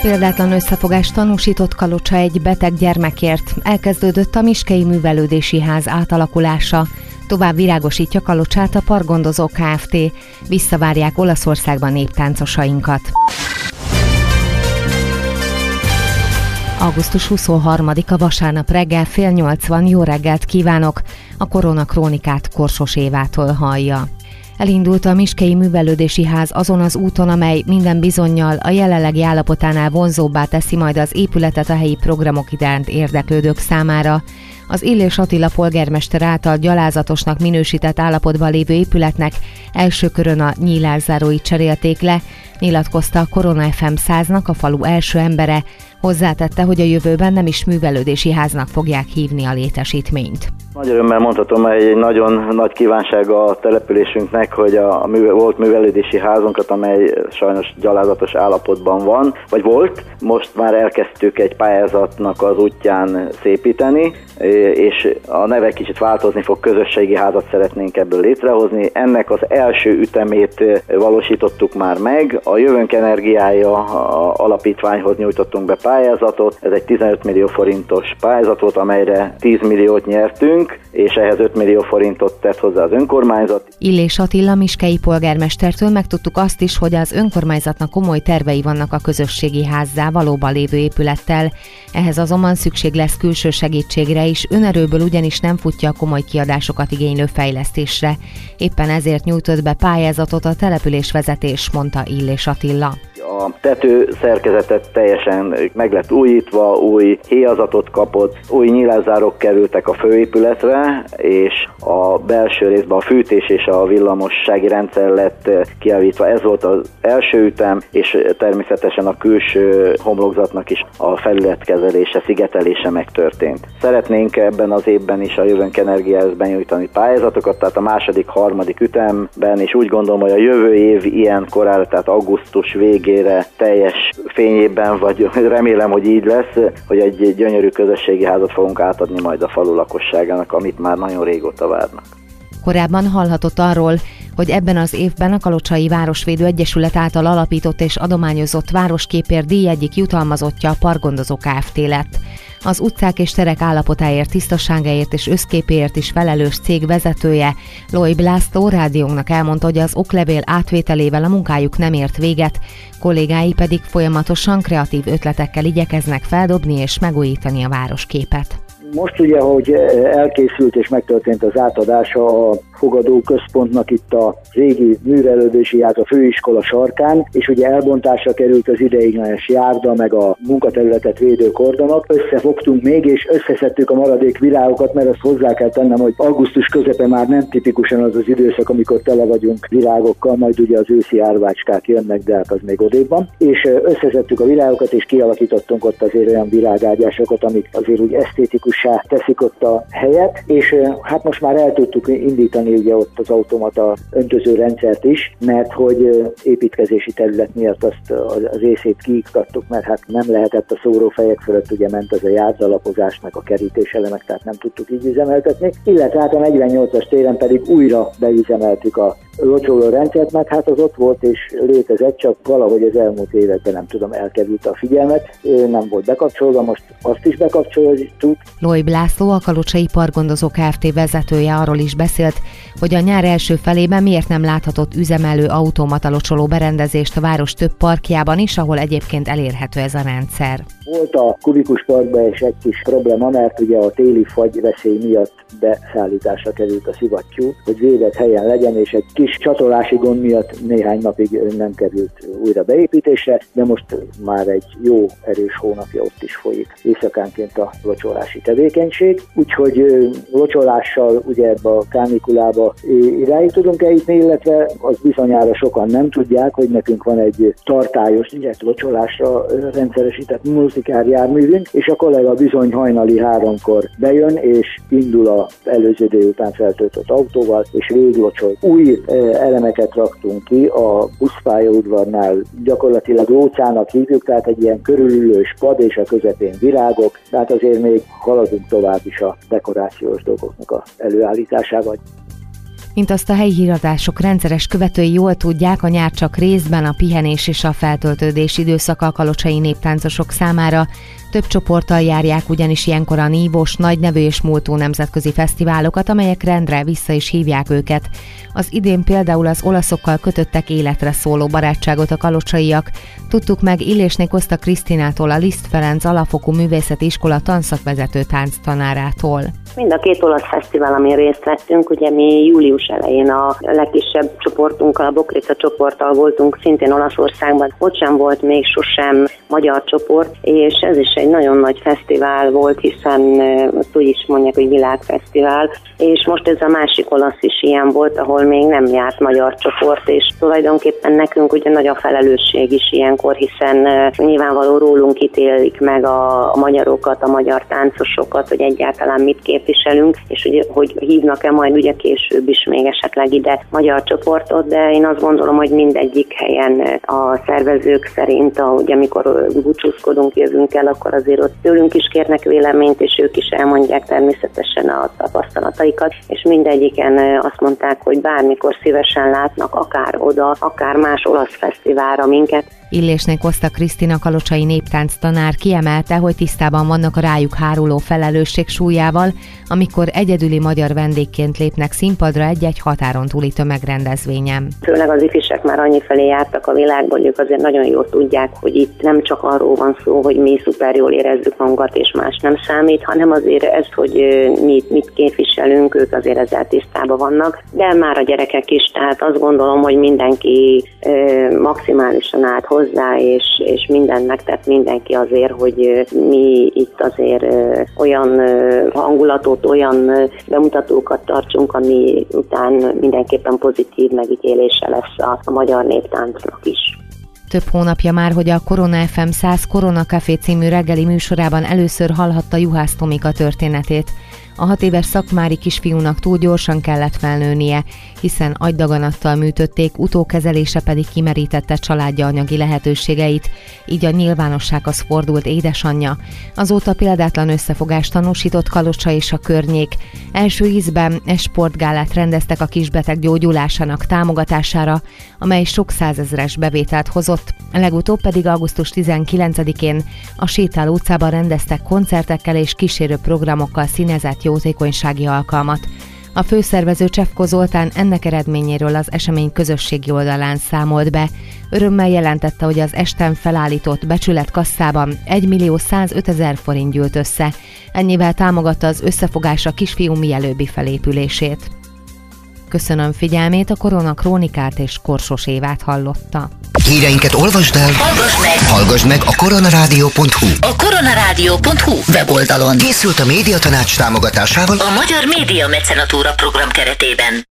Példátlan összefogást tanúsított Kalocsa egy beteg gyermekért. Elkezdődött a Miskei Művelődési Ház átalakulása. Tovább virágosítja Kalocsát a Parkgondozó Kft. Visszavárják Olaszországban néptáncosainkat. Augusztus 23-a vasárnap reggel 7:30 jó reggelt kívánok! A Korona Krónikát Korsos Évától hallja. Elindult a Miskei Művelődési Ház azon az úton, amely minden bizonnyal a jelenlegi állapotánál vonzóbbá teszi majd az épületet a helyi programok iránt érdeklődők számára. Az Illés Attila polgármester által gyalázatosnak minősített állapotban lévő épületnek első körön a nyílászáróit cserélték le, nyilatkozta a Korona FM 100-nak a falu első embere. Hozzátette, hogy a jövőben nem is művelődési háznak fogják hívni a létesítményt. Nagy örömmel mondhatom, hogy egy nagyon nagy kívánsága a településünknek, hogy a volt művelődési házunkat, amely sajnos gyalázatos állapotban van, vagy volt, most már elkezdtük egy pályázatnak az útján szépíteni, és a neve kicsit változni fog, közösségi házat szeretnénk ebből létrehozni. Ennek az első ütemét valósítottuk már meg, a Jövőnk Energiája alapítványhoz nyújtottunk be pályázatot, ez egy 15 millió forintos pályázat volt, amelyre 10 milliót nyertünk, és ehhez 5 millió forintot tett hozzá az önkormányzat. Illés Attila miskei polgármestertől megtudtuk azt is, hogy az önkormányzatnak komoly tervei vannak a közösségi házzá valóban lévő épülettel. Ehhez azonban szükség lesz külső segítségre is, önerőből ugyanis nem futja a komoly kiadásokat igénylő fejlesztésre. Éppen ezért nyújtott be pályázatot a településvezetés, mondta Illés Attila. A tető szerkezetet teljesen meg lett újítva, új héjazatot kapott, új nyílászárok kerültek a főépületre, és a belső részben a fűtés és a villamossági rendszer lett kijavítva. Ez volt az első ütem, és természetesen a külső homlokzatnak is a felületkezelése, szigetelése megtörtént. Szeretnénk ebben az évben is a Jövőnk Energiához benyújtani pályázatokat, tehát a második, harmadik ütemben, és úgy gondolom, hogy a jövő év ilyen korára, tehát augusztus végére teljes fényében, vagy remélem, hogy így lesz, hogy egy gyönyörű közösségi házat fogunk átadni majd a falu lakosságának, amit már nagyon régóta várnak. Korábban hallhatott arról, hogy ebben az évben a Kalocsai Városvédő Egyesület által alapított és adományozott városképér díj egyik jutalmazottja a Parkgondozó Kft. Lett. Az utcák és terek állapotáért, tisztaságáért és összképéért is felelős cég vezetője, Loib László rádiónknak elmondta, hogy az oklevél átvételével a munkájuk nem ért véget, kollégái pedig folyamatosan kreatív ötletekkel igyekeznek feldobni és megújítani a városképet. Most ugye, hogy elkészült és megtörtént az átadása a fogadóközpontnak itt a régi művelődési ház a főiskola sarkán, és ugye elbontásra került az ideiglenes járda, meg a munkaterületet védő kordonok. Összefogtunk még, és összeszedtük a maradék virágokat, mert azt hozzá kell tennem, hogy augusztus közepe már nem tipikusan az az időszak, amikor tele vagyunk virágokkal, majd ugye az őszi árvácskák jönnek, de hát az még odébb van. És összeszedtük a virágokat, és kialakítottunk ott azért olyan virágágyásokat, amik azért úgy esztétikussá teszik ott a helyet, és hát most már el tudtuk indítani ugye ott az automata öntöző rendszert is, mert hogy építkezési terület miatt azt az részét kiiktattuk, mert hát nem lehetett a szórófejek fölött, ugye ment az a járdalapozás, meg a kerítéselemek, tehát nem tudtuk így üzemeltetni, illetve hát a 48-as téren pedig újra beüzemeltük a locsoló rendszert, meg hát az ott volt és létezett, csak valahogy az elmúlt években nem tudom, elkerült a figyelmet, nem volt bekapcsolva, most azt is bekapcsoltuk. Loib László, a Kalocsai Parkgondozó Kft. Vezetője arról is beszélt, hogy a nyár első felében miért nem láthatott üzemelő automata locsoló berendezést a város több parkjában is, ahol egyébként elérhető ez a rendszer. Volt a Kubikus Parkban is egy kis probléma, mert ugye a téli fagyveszély miatt beszállításra került a szivattyú, hogy védett helyen legyen, és egy kis csatolási gond miatt néhány napig nem került újra beépítésre, de most már egy jó erős hónapja ott is folyik éjszakánként a locsolási tevékenység, úgyhogy locsolással ugye ebbe a kánikulába iráig tudunk eljutni, illetve az bizonyára sokan nem tudják, hogy nekünk van egy tartályos, direkt locsolásra rendszeresített multikár járművünk, és a kollega bizony hajnali 3-kor bejön, és indul az előző délután feltöltött autóval, és véglocsol. Új elemeket raktunk ki a buszpályaudvarnál, gyakorlatilag lócának hívjuk, tehát egy ilyen körülülős pad és a közepén virágok, tehát azért még haladunk tovább is a dekorációs dolgoknak a előállításával. Mint azt a helyi híradások rendszeres követői jól tudják, a nyár csak részben a pihenés és a feltöltődés időszaka a kalocsai néptáncosok számára. Több csoporttal járják ugyanis ilyenkor a nívós, nagynevű és múltú nemzetközi fesztiválokat, amelyek rendre vissza is hívják őket. Az idén például az olaszokkal kötöttek életre szóló barátságot a kalocsaiak. Tudtuk meg Illésné Koszta Krisztinától, a Liszt Ferenc Alapfokú Művészeti Iskola tanszakvezető tánctanárától. Mind a két olasz fesztivál, amin részt vettünk, ugye mi július elején a legkisebb csoportunkkal, a Bokrica csoporttal voltunk szintén Olaszországban. Ott sem volt még sosem magyar csoport, és ez is egy nagyon nagy fesztivál volt, hiszen úgy is mondják, hogy világfesztivál, és most ez a másik olasz is ilyen volt, ahol még nem járt magyar csoport, és tulajdonképpen nekünk ugye nagy a felelősség is ilyenkor, hiszen nyilvánvaló rólunk ítélik meg a magyarokat, a magyar táncosokat, hogy egyáltalán mit képviselünk, és hogy hívnak-e majd ugye később is még esetleg ide magyar csoportot, de én azt gondolom, hogy mindegyik helyen a szervezők szerint, ahogy amikor búcsúzkodunk, jövünk el, akkor azért ott tőlünk is kérnek véleményt, és ők is elmondják természetesen a tapasztalataikat, és mindegyiken azt mondták, hogy bármikor szívesen látnak akár oda, akár más olasz fesztiválra minket. Illésné Koszta Krisztina kalocsai néptánc tanár kiemelte, hogy tisztában vannak a rájuk háruló felelősség súlyával, amikor egyedüli magyar vendégként lépnek színpadra egy-egy határon túli tömegrendezvényen. Főleg az ifisek már annyifelé jártak a világban, ők azért nagyon jól tudják, hogy itt nem csak arról van szó, hogy mi szuper jól érezzük magunkat és más nem számít, hanem azért ez, hogy mi mit képviselünk, ők azért ezzel tisztában vannak, de már a gyerekek is, tehát azt gondolom, hogy mindenki maximálisan állt hozzá, és mindennek, tehát mindenki azért, hogy mi itt azért olyan hangulatot, olyan bemutatókat tartsunk, ami után mindenképpen pozitív megítélése lesz a magyar néptáncnak is. Több hónapja már, hogy a Korona FM 100 Korona Café című reggeli műsorában először hallhatta Juhász Tomika történetét. A 6 éves szakmári kisfiúnak túl gyorsan kellett felnőnie, hiszen agydaganattal műtötték, utókezelése pedig kimerítette családja anyagi lehetőségeit, így a nyilvánossághoz fordult édesanyja. Azóta példátlan összefogást tanúsított Kalocsa és a környék. Első ízben egy sportgálát rendeztek a kisbeteg gyógyulásának támogatására, amely sok százezres bevételt hozott, legutóbb pedig augusztus 19-én a Sétáló utcában rendeztek koncertekkel és kísérő programokkal színezett jótékonysági alkalmat. A főszervező Csefko Zoltán ennek eredményéről az esemény közösségi oldalán számolt be. Örömmel jelentette, hogy az esten felállított becsületkasszában 1.105.000 forint gyűlt össze. Ennyivel támogatta az összefogás a kisfiú mielőbbi felépülését. Köszönöm figyelmét, a Korona Krónikát és Korsos Évát hallotta. Híreinket olvasd el, hallgass meg a koronarádió.hu. A koronarádió.hu weboldalon Készült a Médiatanács támogatásával a Magyar Média Mecenatúra program keretében.